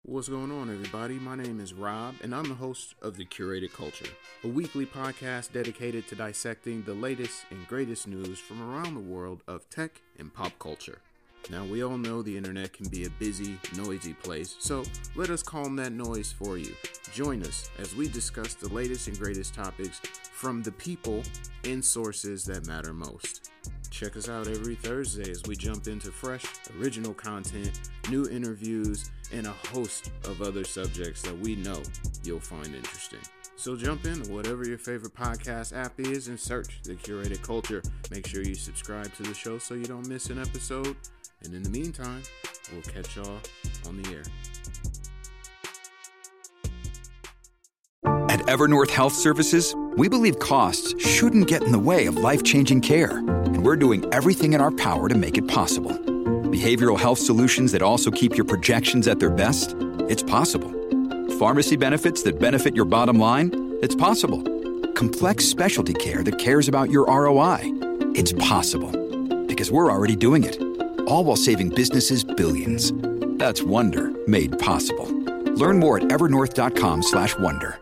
What's going on, everybody? My name is Rob, and I'm the host of The Curated Culture, a weekly podcast dedicated to dissecting the latest and greatest news from around the world of tech and pop culture. Now, we all know the internet can be a busy, noisy place, so let us calm that noise for you. Join us as we discuss the latest and greatest topics from the people and sources that matter most. Check us out every Thursday as we jump into fresh, original content, new interviews, and a host of other subjects that we know you'll find interesting. So jump in to whatever your favorite podcast app is and search The Curated Culture. Make sure you subscribe to the show so you don't miss an episode. And in the meantime, we'll catch y'all on the air. At Evernorth Health Services, we believe costs shouldn't get in the way of life-changing care, and we're doing everything in our power to make it possible. Behavioral health solutions that also keep your projections at their best? It's possible. Pharmacy benefits that benefit your bottom line? It's possible. Complex specialty care that cares about your ROI? It's possible. Because we're already doing it. All while saving businesses billions. That's Wonder made possible. Learn more at evernorth.com/wonder.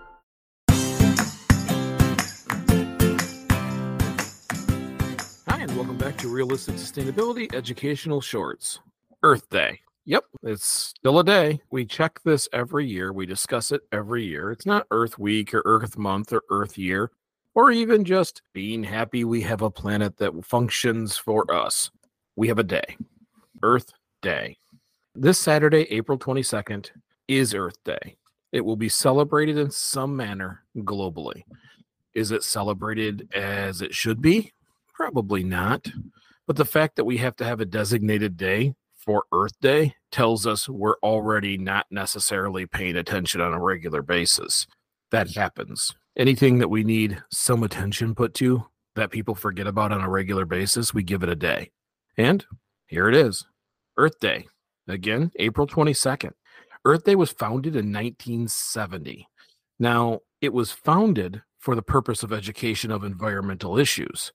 Welcome back to Realistic Sustainability Educational Shorts. Earth Day. Yep, it's still a day. We check this every year. We discuss it every year. It's not Earth Week or Earth Month or Earth Year, or even just being happy we have a planet that functions for us. We have a day. Earth Day. This Saturday, April 22nd, is Earth Day. It will be celebrated in some manner globally. Is it celebrated as it should be? Probably not. But the fact that we have to have a designated day for Earth Day tells us we're already not necessarily paying attention on a regular basis. That happens. Anything that we need some attention put to that people forget about on a regular basis, we give it a day. And here it is. Earth Day. Again, April 22nd. Earth Day was founded in 1970. Now, it was founded for the purpose of education of environmental issues.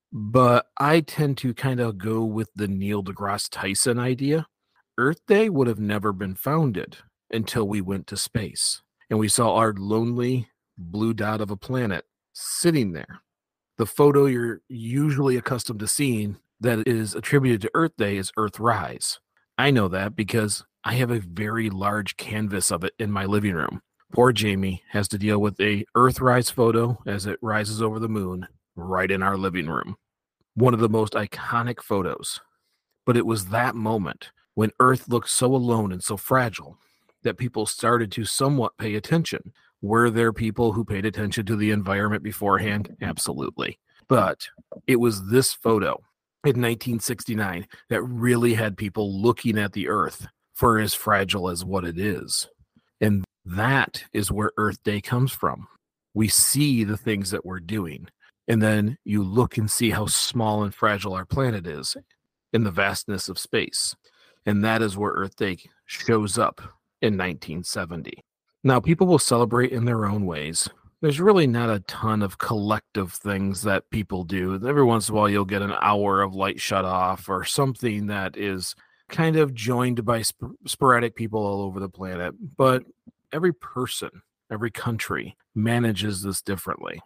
But I tend to kind of go with the Neil deGrasse Tyson idea. Earth Day would have never been founded until we went to space and we saw our lonely blue dot of a planet sitting there. The photo you're usually accustomed to seeing that is attributed to Earth Day is Earthrise. I know that because I have a very large canvas of it in my living room. Poor Jamie has to deal with a Earthrise photo as it rises over the moon right in our living room. One of the most iconic photos. But it was that moment when Earth looked so alone and so fragile that people started to somewhat pay attention. Were there people who paid attention to the environment beforehand? Absolutely. But it was this photo in 1969 that really had people looking at the Earth for as fragile as what it is. And that is where Earth Day comes from. We see the things that we're doing. And then you look and see how small and fragile our planet is in the vastness of space. And that is where Earth Day shows up in 1970. Now, people will celebrate in their own ways. There's really not a ton of collective things that people do. Every once in a while, you'll get an hour of light shut off or something that is kind of joined by sporadic people all over the planet. But every person, every country manages this differently.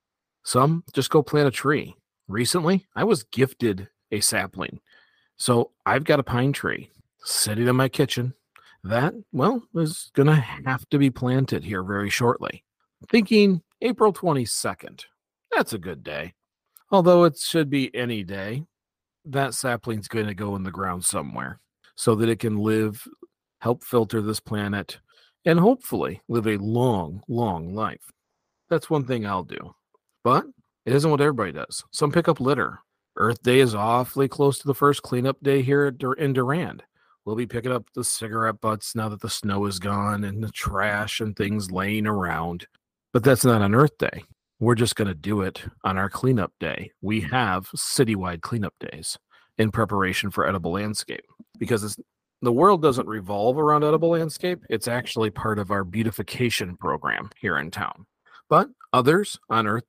Some just go plant a tree. Recently, I was gifted a sapling. So I've got a pine tree sitting in my kitchen that, well, is going to have to be planted here very shortly. Thinking April 22nd. That's a good day. Although it should be any day, that sapling's going to go in the ground somewhere so that it can live, help filter this planet, and hopefully live a long, long life. That's one thing I'll do. But it isn't what everybody does. Some pick up litter. Earth Day is awfully close to the first cleanup day here in Durand. We'll be picking up the cigarette butts now that the snow is gone and the trash and things laying around. But that's not on Earth Day. We're just going to do it on our cleanup day. We have citywide cleanup days in preparation for Edible Landscape because the world doesn't revolve around Edible Landscape. It's actually part of our beautification program here in town. But others on Earth Day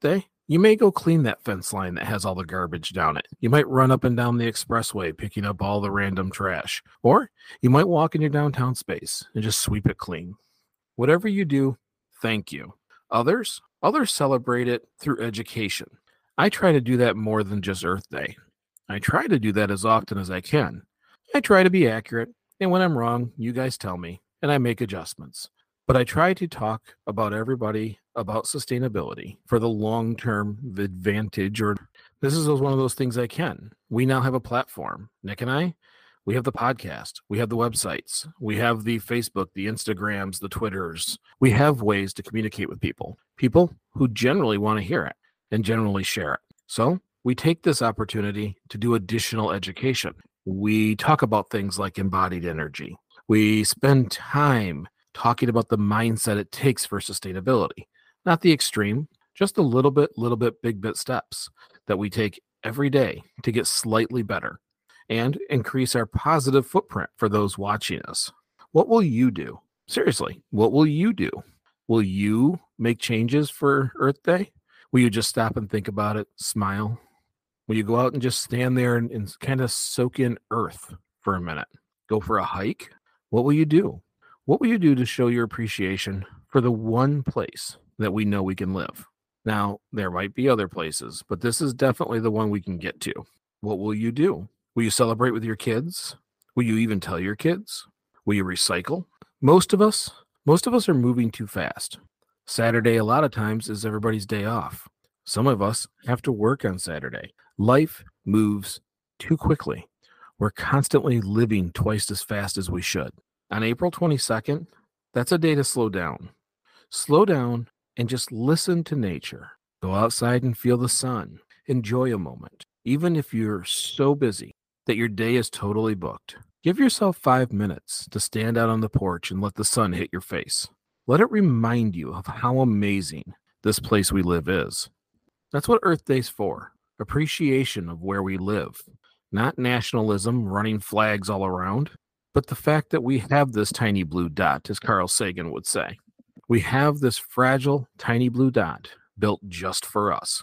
You may go clean that fence line that has all the garbage down it. You might run up and down the expressway picking up all the random trash. Or you might walk in your downtown space and just sweep it clean. Whatever you do, thank you. Others celebrate it through education. I try to do that more than just Earth Day. I try to do that as often as I can. I try to be accurate, and when I'm wrong, you guys tell me, and I make adjustments. But I try to talk about everybody about sustainability for the long-term advantage, or this is one of those things I can. We now have a platform. Nick and I, we have the podcast. We have the websites. We have the Facebook, the Instagrams, the Twitters. We have ways to communicate with people who generally want to hear it and generally share it. So we take this opportunity to do additional education. We talk about things like embodied energy. We spend time talking about the mindset it takes for sustainability, not the extreme, just a little bit, big bit steps that we take every day to get slightly better and increase our positive footprint for those watching us. What will you do? Seriously, what will you do? Will you make changes for Earth Day? Will you just stop and think about it, smile? Will you go out and just stand there and kind of soak in Earth for a minute? Go for a hike? What will you do? What will you do to show your appreciation for the one place that we know we can live? Now, there might be other places, but this is definitely the one we can get to. What will you do? Will you celebrate with your kids? Will you even tell your kids? Will you recycle? Most of us are moving too fast. Saturday, a lot of times, is everybody's day off. Some of us have to work on Saturday. Life moves too quickly. We're constantly living twice as fast as we should. On April 22nd, that's a day to slow down. Slow down and just listen to nature. Go outside and feel the sun. Enjoy a moment. Even if you're so busy that your day is totally booked, give yourself 5 minutes to stand out on the porch and let the sun hit your face. Let it remind you of how amazing this place we live is. That's what Earth Day's for. Appreciation of where we live. Not nationalism running flags all around, but the fact that we have this tiny blue dot, as Carl Sagan would say. We have this fragile, tiny blue dot built just for us.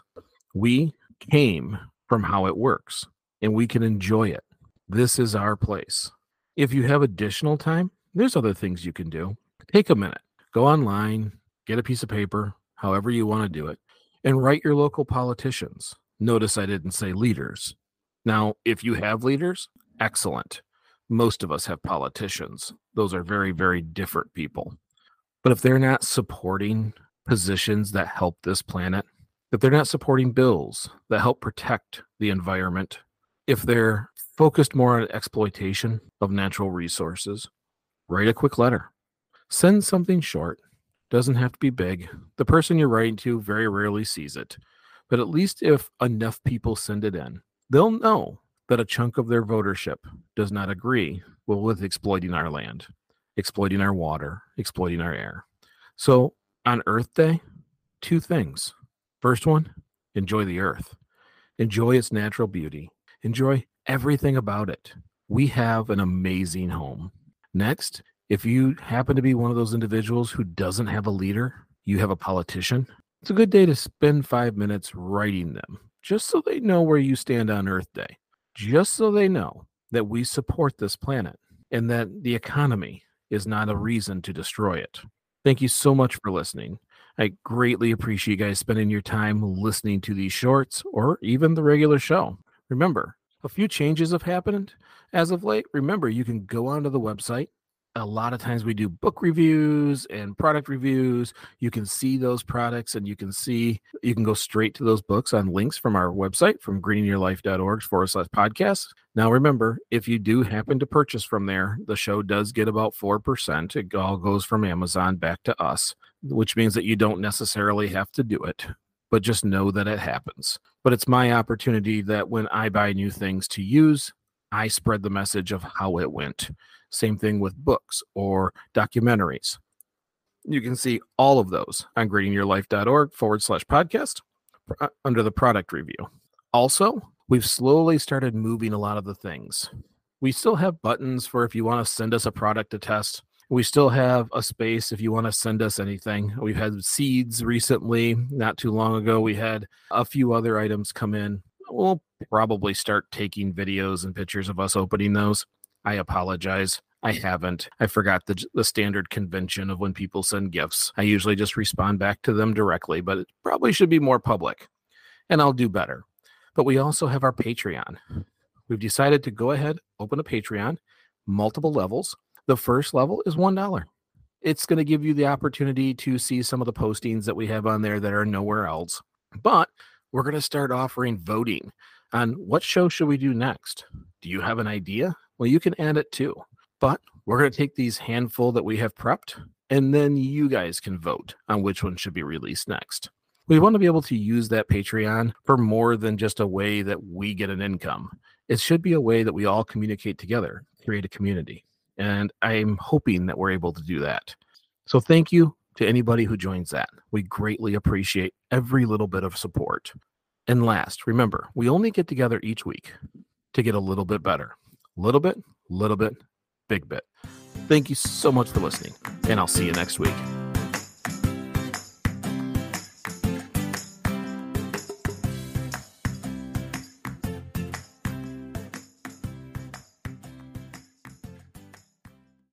We came from how it works, and we can enjoy it. This is our place. If you have additional time, there's other things you can do. Take a minute. Go online, get a piece of paper, however you want to do it, and write your local politicians. Notice I didn't say leaders. Now, if you have leaders, excellent. Most of us have politicians. Those are very, very different people. But if they're not supporting positions that help this planet, if they're not supporting bills that help protect the environment, if they're focused more on exploitation of natural resources, write a quick letter. Send something short. Doesn't have to be big. The person you're writing to very rarely sees it. But at least if enough people send it in, they'll know that a chunk of their votership does not agree with exploiting our land, exploiting our water, exploiting our air. So on Earth Day, 2 things. First one, enjoy the earth. Enjoy its natural beauty. Enjoy everything about it. We have an amazing home. Next, if you happen to be one of those individuals who doesn't have a leader, you have a politician, it's a good day to spend 5 minutes writing them, just so they know where you stand on Earth Day. Just so they know that we support this planet and that the economy is not a reason to destroy it. Thank you so much for listening. I greatly appreciate you guys spending your time listening to these shorts or even the regular show. Remember, a few changes have happened as of late. Remember, you can go onto the website. A lot of times we do book reviews and product reviews. You can see those products and you can go straight to those books on links from our website, from greeningyourlife.org/podcast. Now, remember, if you do happen to purchase from there, the show does get about 4%. It all goes from Amazon back to us, which means that you don't necessarily have to do it, but just know that it happens. But it's my opportunity that when I buy new things to use, I spread the message of how it went. Same thing with books or documentaries. You can see all of those on greeningyourlife.org/podcast under the product review. Also, we've slowly started moving a lot of the things. We still have buttons for if you want to send us a product to test. We still have a space if you want to send us anything. We've had seeds recently. Not too long ago, we had a few other items come in. We'll probably start taking videos and pictures of us opening those. I apologize. I haven't. I forgot the standard convention of when people send gifts. I usually just respond back to them directly, but it probably should be more public, and I'll do better. But we also have our Patreon. We've decided to go ahead, open a Patreon, multiple levels. The first level is $1. It's going to give you the opportunity to see some of the postings that we have on there that are nowhere else. But we're going to start offering voting on what show should we do next. Do you have an idea? Well, you can add it too. But we're going to take these handful that we have prepped, and then you guys can vote on which one should be released next. We want to be able to use that Patreon for more than just a way that we get an income. It should be a way that we all communicate together, create a community. And I'm hoping that we're able to do that. So thank you to anybody who joins that. We greatly appreciate every little bit of support. And last, remember, we only get together each week to get a little bit better. Little bit, big bit. Thank you so much for listening, and I'll see you next week.